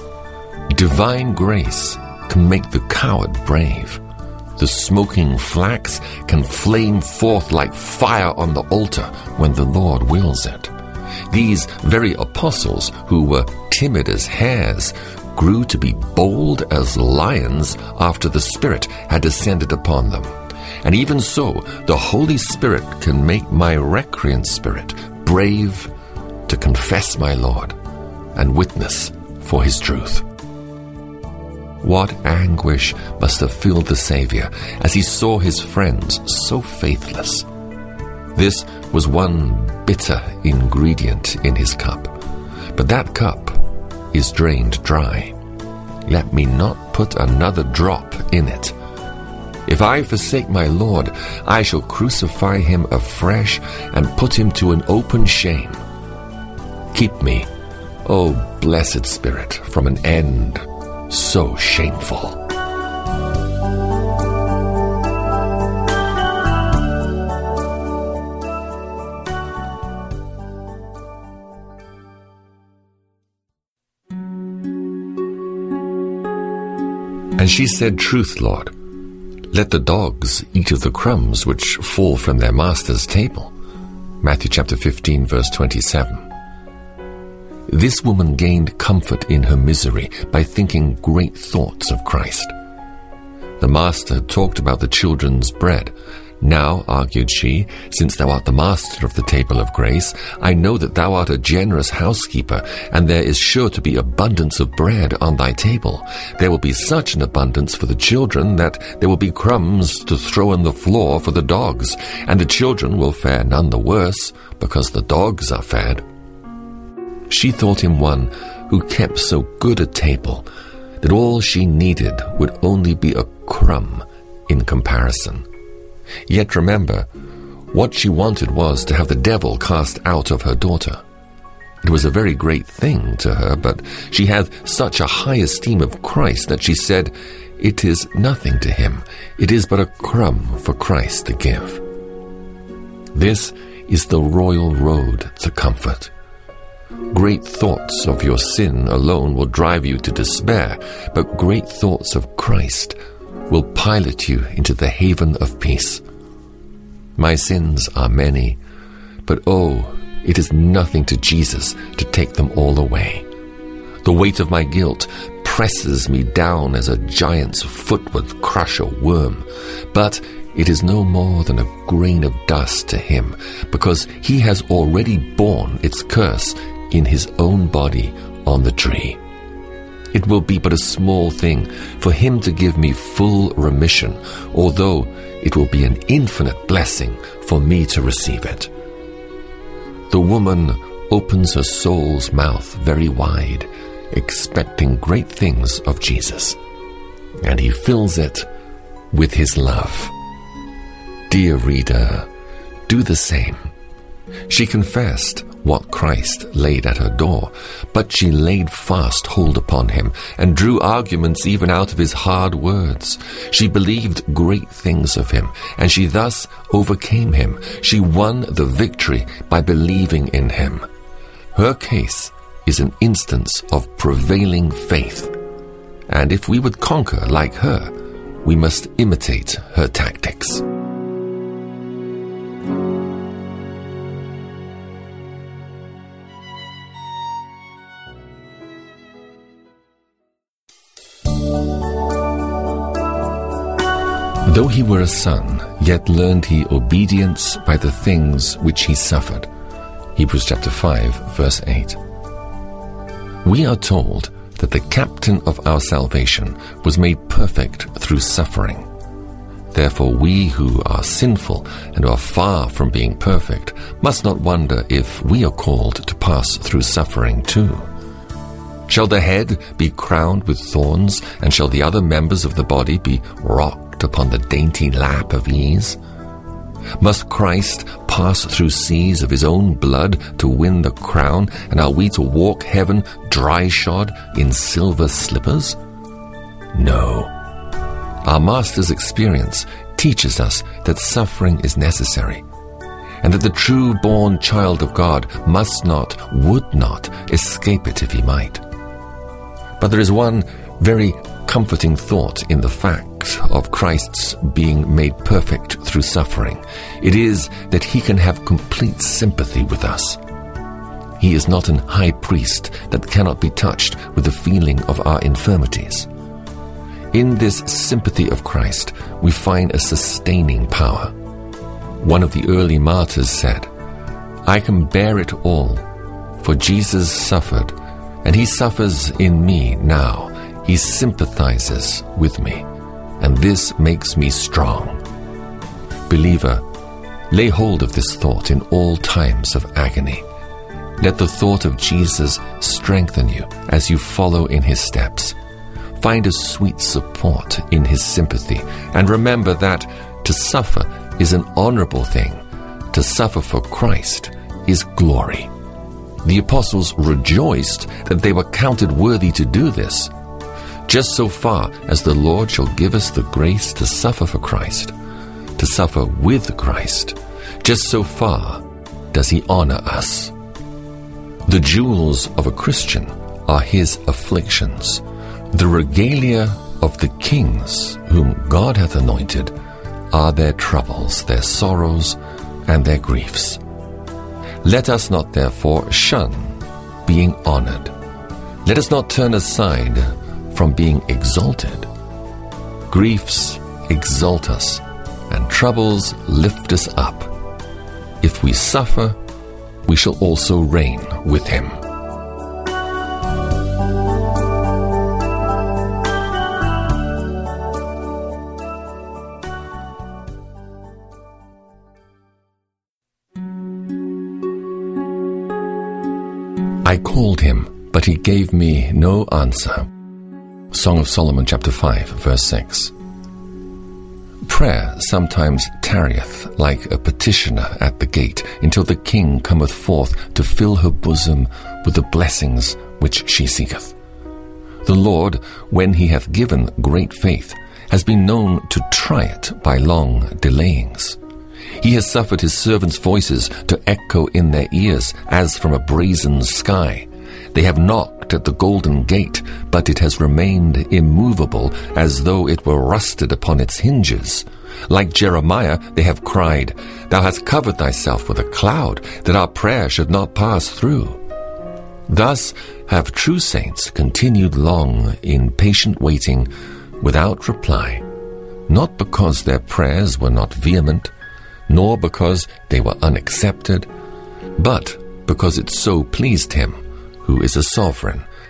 Divine grace can make the coward brave. The smoking flax can flame forth like fire on the altar when the Lord wills it. These very apostles, who were timid as hares, grew to be bold as lions after the Spirit had descended upon them. And even so, the Holy Spirit can make my recreant spirit brave to confess my Lord and witness for his truth. What anguish must have filled the Savior as he saw his friends so faithless. This was one bitter ingredient in his cup, but that cup is drained dry. Let me not put another drop in it. If I forsake my Lord, I shall crucify him afresh and put him to an open shame. Keep me, O blessed Spirit, from an end so shameful. And she said, Truth, Lord. Let the dogs eat of the crumbs which fall from their master's table. Matthew chapter 15, verse 27. This woman gained comfort in her misery by thinking great thoughts of Christ. The master had talked about the children's bread. Now, argued she, since thou art the master of the table of grace, I know that thou art a generous housekeeper, and there is sure to be abundance of bread on thy table. There will be such an abundance for the children that there will be crumbs to throw on the floor for the dogs, and the children will fare none the worse, because the dogs are fed. She thought him one who kept so good a table that all she needed would only be a crumb in comparison. Yet remember, what she wanted was to have the devil cast out of her daughter. It was a very great thing to her, but she had such a high esteem of Christ that she said, It is nothing to him. It is but a crumb for Christ to give. This is the royal road to comfort. Great thoughts of your sin alone will drive you to despair, but great thoughts of Christ will pilot you into the haven of peace. My sins are many, but oh, it is nothing to Jesus to take them all away. The weight of my guilt presses me down as a giant's foot would crush a worm, but it is no more than a grain of dust to him, because he has already borne its curse in his own body on the tree. It will be but a small thing for him to give me full remission, although it will be an infinite blessing for me to receive it. The woman opens her soul's mouth very wide, expecting great things of Jesus, and he fills it with his love. Dear reader, do the same. She confessed what Christ laid at her door, but she laid fast hold upon him and drew arguments even out of his hard words. She believed great things of him, and she thus overcame him. She won the victory by believing in him. Her case is an instance of prevailing faith, and if we would conquer like her, we must imitate her tactics. Though he were a son, yet learned he obedience by the things which he suffered. Hebrews chapter 5, verse 8. We are told that the captain of our salvation was made perfect through suffering. Therefore we who are sinful and are far from being perfect must not wonder if we are called to pass through suffering too. Shall the head be crowned with thorns, and shall the other members of the body be rocked upon the dainty lap of ease? Must Christ pass through seas of his own blood to win the crown, and are we to walk heaven dry-shod in silver slippers? No. Our Master's experience teaches us that suffering is necessary, and that the true-born child of God must not, would not, escape it if he might. But there is one very comforting thought in the fact of Christ's being made perfect through suffering. It is that he can have complete sympathy with us. He is not an high priest that cannot be touched with the feeling of our infirmities. In this sympathy of Christ, we find a sustaining power. One of the early martyrs said, "I can bear it all, for Jesus suffered, and he suffers in me now. He sympathizes with me, and this makes me strong." Believer, lay hold of this thought in all times of agony. Let the thought of Jesus strengthen you as you follow in his steps. Find a sweet support in his sympathy, and remember that to suffer is an honorable thing. To suffer for Christ is glory. The apostles rejoiced that they were counted worthy to do this. Just so far as the Lord shall give us the grace to suffer for Christ, to suffer with Christ, just so far does he honor us. The jewels of a Christian are his afflictions. The regalia of the kings whom God hath anointed are their troubles, their sorrows, and their griefs. Let us not therefore shun being honored. Let us not turn aside from being exalted. Griefs exalt us, and troubles lift us up. If we suffer, we shall also reign with him. I called him, but he gave me no answer. Song of Solomon chapter 5, verse 6. Prayer sometimes tarrieth like a petitioner at the gate, until the king cometh forth to fill her bosom with the blessings which she seeketh. The Lord, when he hath given great faith, has been known to try it by long delayings. He has suffered his servants' voices to echo in their ears as from a brazen sky. They have knocked at the golden gate, but it has remained immovable, as though it were rusted upon its hinges. Like Jeremiah, they have cried, "Thou hast covered thyself with a cloud, that our prayer should not pass through." Thus have true saints continued long in patient waiting without reply, not because their prayers were not vehement, nor because they were unaccepted, but because it so pleased him, who is a sovereign,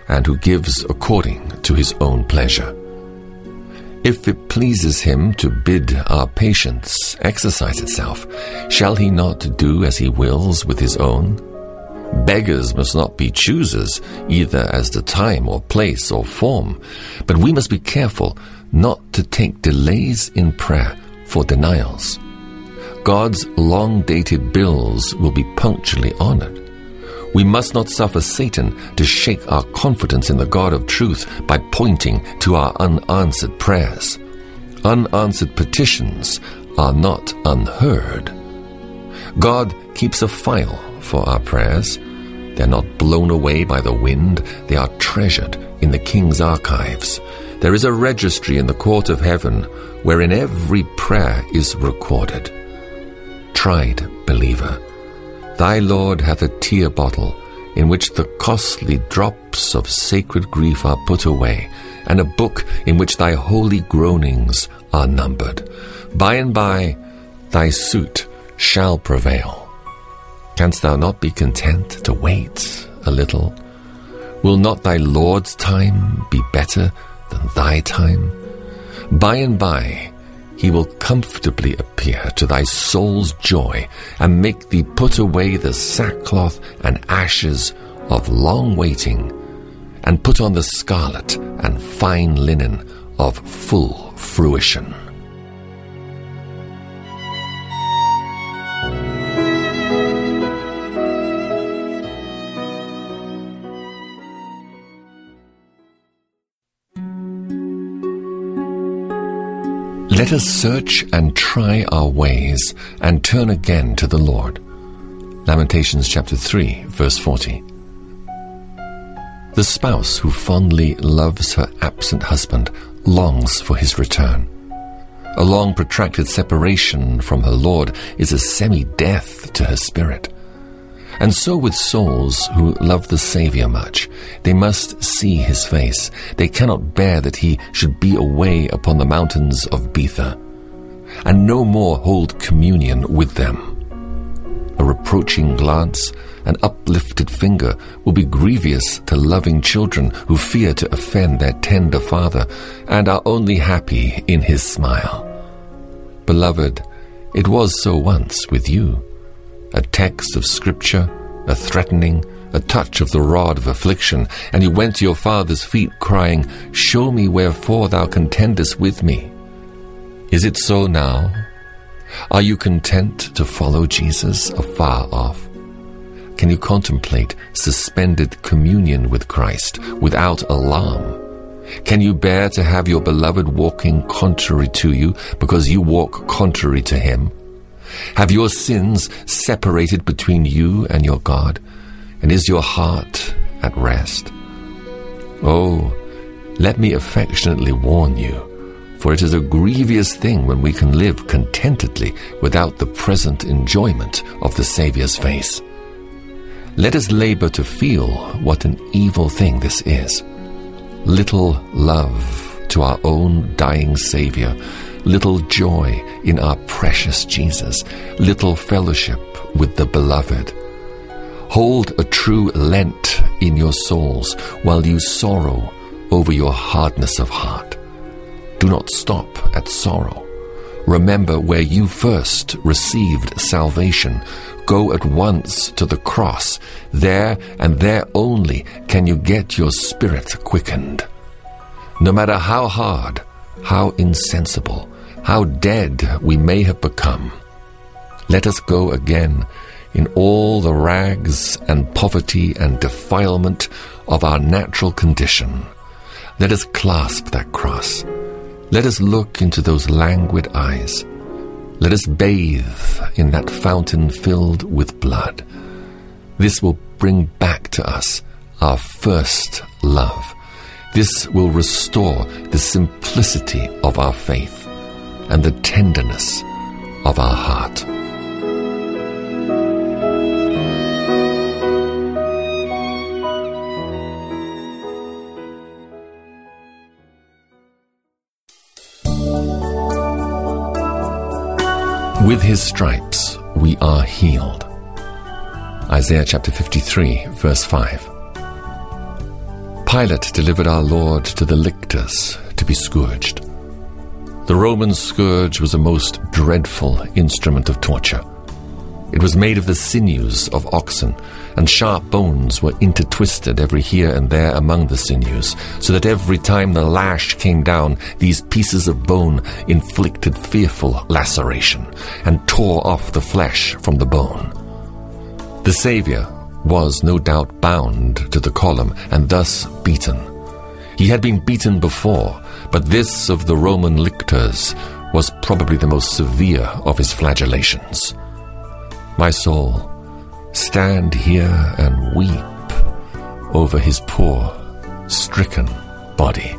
and who gives according to his own pleasure. If it pleases him to bid our patience exercise itself, shall he not do as he wills with his own? Beggars must not be choosers, either as to time or place or form, but we must be careful not to take delays in prayer for denials. God's long-dated bills will be punctually honored. We must not suffer Satan to shake our confidence in the God of truth by pointing to our unanswered prayers. Unanswered petitions are not unheard. God keeps a file for our prayers. They're not blown away by the wind. They are treasured in the King's archives. There is a registry in the court of heaven wherein every prayer is recorded. Tried believer, thy Lord hath a tear bottle in which the costly drops of sacred grief are put away, and a book in which thy holy groanings are numbered. By and by thy suit shall prevail. Canst thou not be content to wait a little? Will not thy Lord's time be better than thy time? By and by he will comfortably appear to thy soul's joy, and make thee put away the sackcloth and ashes of long waiting, and put on the scarlet and fine linen of full fruition. Let us search and try our ways, and turn again to the Lord. Lamentations chapter 3, verse 40. The spouse who fondly loves her absent husband longs for his return. A long protracted separation from her Lord is a semi-death to her spirit. And so with souls who love the Saviour much, they must see his face. They cannot bear that he should be away upon the mountains of Bether, and no more hold communion with them. A reproaching glance, an uplifted finger will be grievous to loving children who fear to offend their tender father, and are only happy in his smile. Beloved, it was so once with you. A text of scripture, a threatening, a touch of the rod of affliction, and you went to your father's feet crying, "Show me wherefore thou contendest with me." Is it so now? Are you content to follow Jesus afar off? Can you contemplate suspended communion with Christ without alarm? Can you bear to have your beloved walking contrary to you because you walk contrary to him? Have your sins separated between you and your God? And is your heart at rest? Oh, let me affectionately warn you, for it is a grievous thing when we can live contentedly without the present enjoyment of the Saviour's face. Let us labor to feel what an evil thing this is. Little love to our own dying Saviour, little joy in our precious Jesus, little fellowship with the Beloved. Hold a true Lent in your souls while you sorrow over your hardness of heart. Do not stop at sorrow. Remember where you first received salvation. Go at once to the cross. There and there only can you get your spirit quickened. No matter how hard, how insensible, how dead we may have become, let us go again in all the rags and poverty and defilement of our natural condition. Let us clasp that cross. Let us look into those languid eyes. Let us bathe in that fountain filled with blood. This will bring back to us our first love. This will restore the simplicity of our faith and the tenderness of our heart. With his stripes we are healed. Isaiah chapter 53, verse 5. Pilate delivered our Lord to the lictors to be scourged. The Roman scourge was a most dreadful instrument of torture. It was made of the sinews of oxen, and sharp bones were intertwisted every here and there among the sinews, so that every time the lash came down, these pieces of bone inflicted fearful laceration, and tore off the flesh from the bone. The Saviour was no doubt bound to the column, and thus beaten. He had been beaten before, but this of the Roman lictors was probably the most severe of his flagellations. My soul, stand here and weep over his poor, stricken body.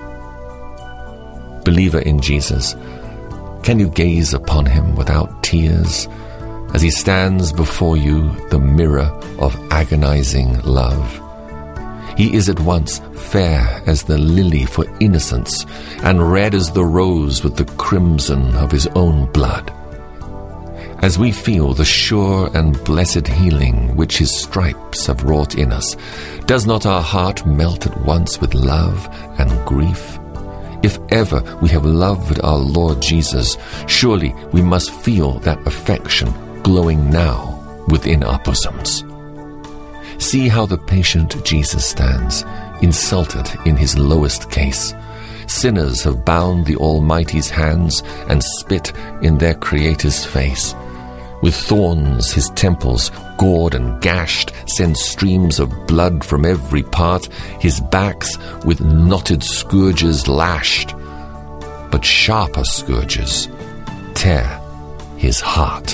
Believer in Jesus, can you gaze upon him without tears as he stands before you, the mirror of agonizing love? He is at once fair as the lily for innocence, and red as the rose with the crimson of his own blood. As we feel the sure and blessed healing which his stripes have wrought in us, does not our heart melt at once with love and grief? If ever we have loved our Lord Jesus, surely we must feel that affection glowing now within our bosoms. See how the patient Jesus stands, insulted in his lowest case. Sinners have bound the Almighty's hands and spit in their Creator's face. With thorns his temples, gored and gashed, send streams of blood from every part, his backs with knotted scourges lashed. But sharper scourges tear his heart.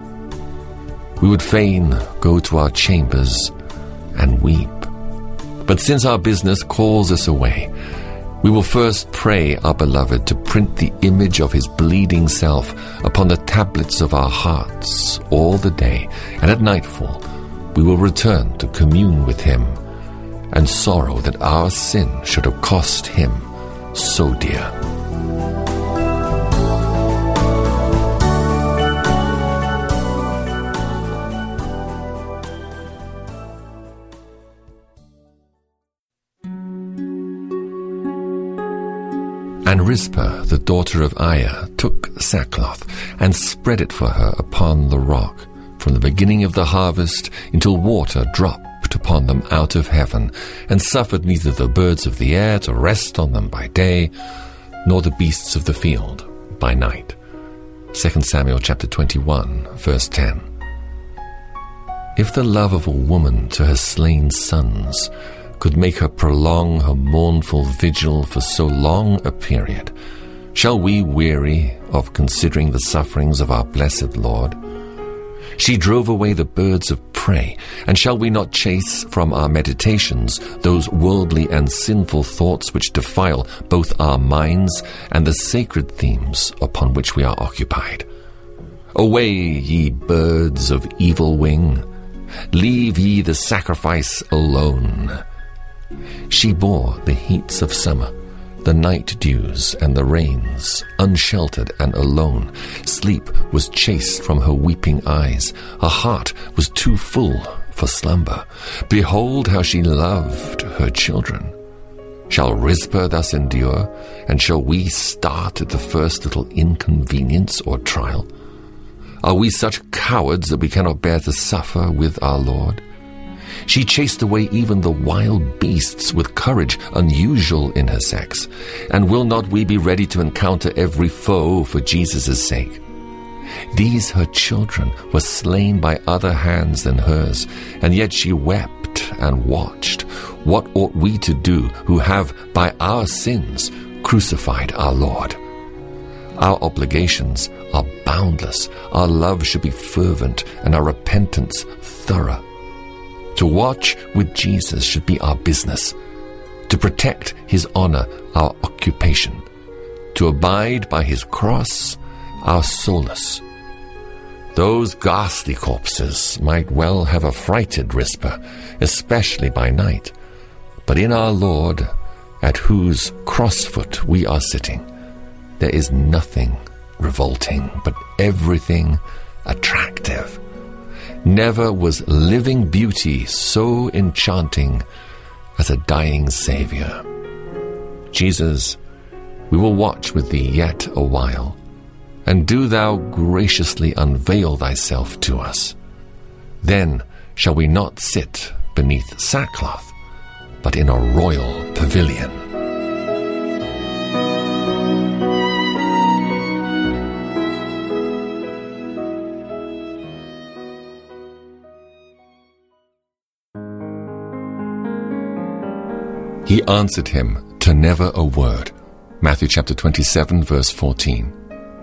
We would fain go to our chambers and weep, but since our business calls us away, we will first pray our beloved to print the image of his bleeding self upon the tablets of our hearts all the day, and at nightfall we will return to commune with him and sorrow that our sin should have cost him so dear. And Rizpah, the daughter of Aiah, took sackcloth and spread it for her upon the rock, from the beginning of the harvest until water dropped upon them out of heaven, and suffered neither the birds of the air to rest on them by day, nor the beasts of the field by night. 2 Samuel chapter 21, verse 10. If the love of a woman to her slain sons could make her prolong her mournful vigil for so long a period, shall we weary of considering the sufferings of our blessed Lord? She drove away the birds of prey, and shall we not chase from our meditations those worldly and sinful thoughts which defile both our minds and the sacred themes upon which we are occupied? Away, ye birds of evil wing! Leave ye the sacrifice alone. She bore the heats of summer, the night dews and the rains, unsheltered and alone. Sleep was chased from her weeping eyes. Her heart was too full for slumber. Behold how she loved her children. Shall Rizpah thus endure, and shall we start at the first little inconvenience or trial? Are we such cowards that we cannot bear to suffer with our Lord? She chased away even the wild beasts with courage unusual in her sex. And will not we be ready to encounter every foe for Jesus' sake? These her children were slain by other hands than hers, and yet she wept and watched. What ought we to do who have by our sins crucified our Lord? Our obligations are boundless. Our love should be fervent and our repentance thorough. To watch with Jesus should be our business. To protect his honor, our occupation. To abide by his cross, our solace. Those ghastly corpses might well have affrighted Rizpah, especially by night. But in our Lord, at whose crossfoot we are sitting, there is nothing revolting, but everything attractive. Never was living beauty so enchanting as a dying Saviour. Jesus, we will watch with thee yet a while, and do thou graciously unveil thyself to us. Then shall we not sit beneath sackcloth, but in a royal pavilion. He answered him to never a word. Matthew chapter 27, verse 14.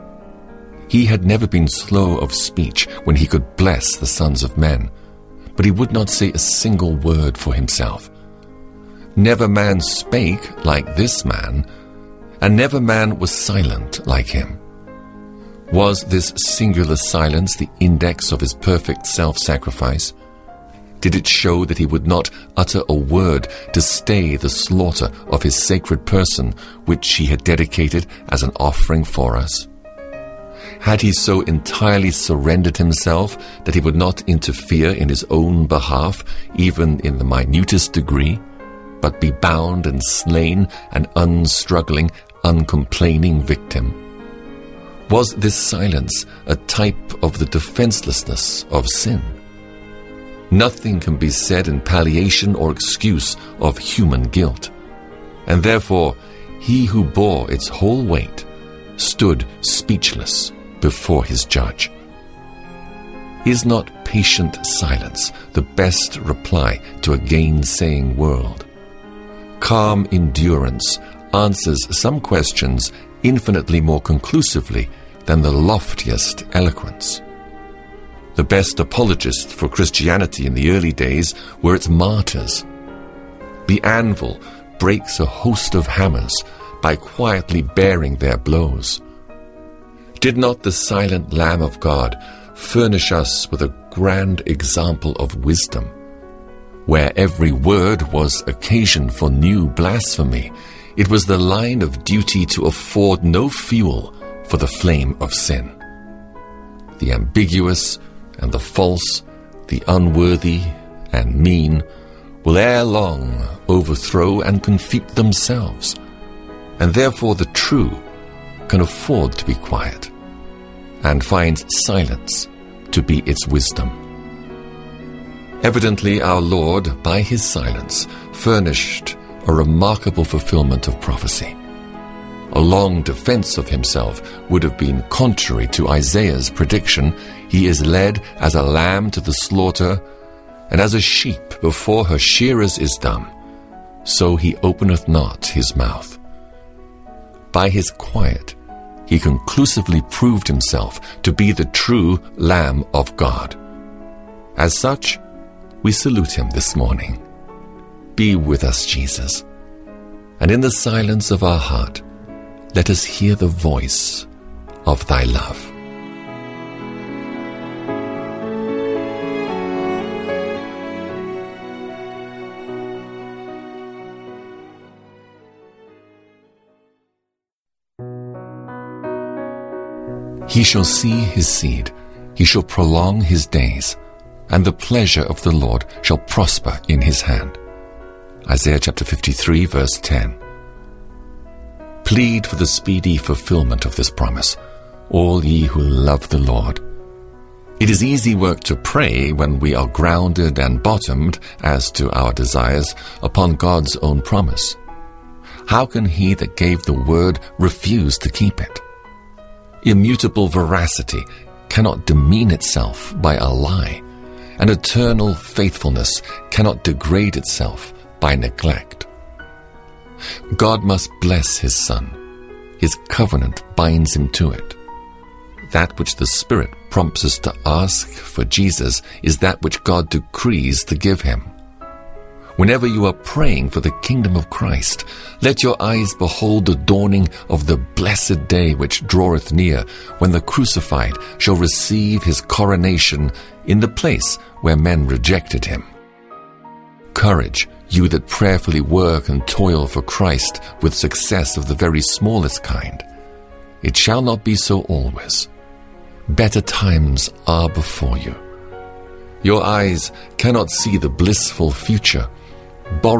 He had never been slow of speech when he could bless the sons of men, but he would not say a single word for himself. Never man spake like this man, and never man was silent like him. Was this singular silence the index of his perfect self-sacrifice? Did it show that he would not utter a word to stay the slaughter of his sacred person, which he had dedicated as an offering for us? Had he so entirely surrendered himself that he would not interfere in his own behalf, even in the minutest degree, but be bound and slain, an unstruggling, uncomplaining victim? Was this silence a type of the defenselessness of sin? Nothing can be said in palliation or excuse of human guilt, and therefore he who bore its whole weight stood speechless before his judge. Is not patient silence the best reply to a gainsaying world? Calm endurance answers some questions infinitely more conclusively than the loftiest eloquence. The best apologists for Christianity in the early days were its martyrs. The anvil breaks a host of hammers by quietly bearing their blows. Did not the silent Lamb of God furnish us with a grand example of wisdom? Where every word was occasion for new blasphemy, it was the line of duty to afford no fuel for the flame of sin. The ambiguous and the false, the unworthy and mean, will ere long overthrow and confute themselves, and therefore the true can afford to be quiet, and finds silence to be its wisdom. Evidently our Lord, by his silence, furnished a remarkable fulfillment of prophecy. A long defense of himself would have been contrary to Isaiah's prediction. He is led as a lamb to the slaughter, and as a sheep before her shearers is dumb, so he openeth not his mouth. By his quiet, he conclusively proved himself to be the true Lamb of God. As such, we salute him this morning. Be with us, Jesus, and in the silence of our heart, let us hear the voice of thy love. He shall see his seed, he shall prolong his days, and the pleasure of the Lord shall prosper in his hand. Isaiah chapter 53, verse 10. Plead for the speedy fulfillment of this promise, all ye who love the Lord. It is easy work to pray when we are grounded and bottomed as to our desires upon God's own promise. How can he that gave the word refuse to keep it? Immutable veracity cannot demean itself by a lie, and eternal faithfulness cannot degrade itself by neglect. God must bless his Son. His covenant binds him to it. That which the Spirit prompts us to ask for Jesus is that which God decrees to give him. Whenever you are praying for the kingdom of Christ, let your eyes behold the dawning of the blessed day which draweth near, when the crucified shall receive his coronation in the place where men rejected him. Courage, you that prayerfully work and toil for Christ with success of the very smallest kind. It shall not be so always. Better times are before you. Your eyes cannot see the blissful future. Borrow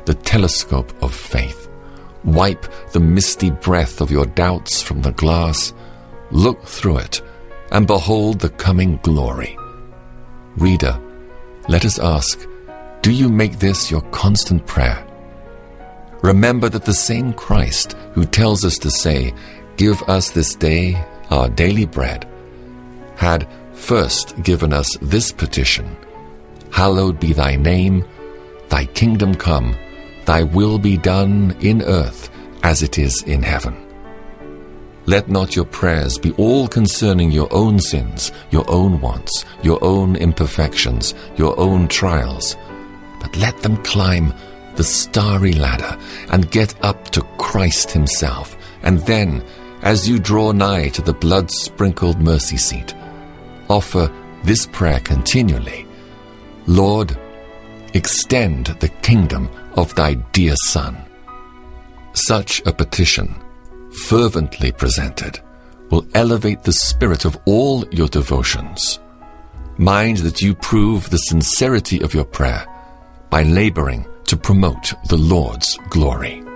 the telescope of faith. Wipe the misty breath of your doubts from the glass. Look through it and behold the coming glory. Reader, let us ask, do you make this your constant prayer? Remember that the same Christ who tells us to say, "Give us this day our daily bread," had first given us this petition: "Hallowed be thy name, thy kingdom come, thy will be done in earth as it is in heaven." Let not your prayers be all concerning your own sins, your own wants, your own imperfections, your own trials, but let them climb the starry ladder and get up to Christ himself. And then, as you draw nigh to the blood-sprinkled mercy seat, offer this prayer continually: "Lord, extend the kingdom of thy dear Son." Such a petition, fervently presented, will elevate the spirit of all your devotions. Mind that you prove the sincerity of your prayer by laboring to promote the Lord's glory.